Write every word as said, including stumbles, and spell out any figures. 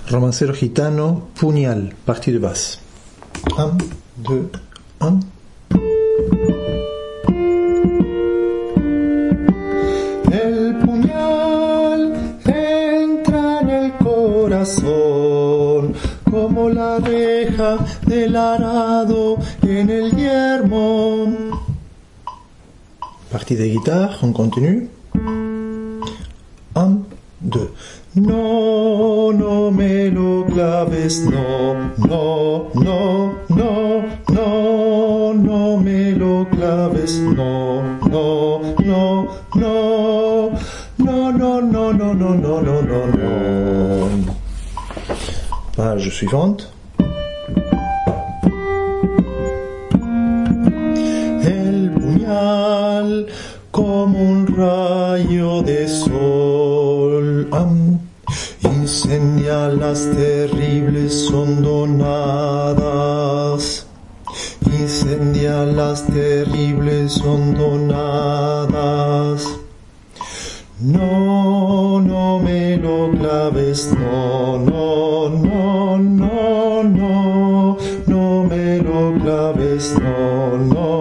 Romancero gitano, puñal, partie de basse. Un, deux, un. El puñal entra en el corazón como la reja del arado en el yermo. Partie de guitare, on continue. Un, deux. No, no me lo claves, no, no, no, no, no, no me lo claves, no, no, no, no, no, no, no, no, no, no, no, no, no. Page suivante. El puñal como un rayo de sol um, incendia las terribles hondonadas, incendia las terribles hondonadas. No, no me lo claves, no, no, no, no, no, no me lo claves, no, no.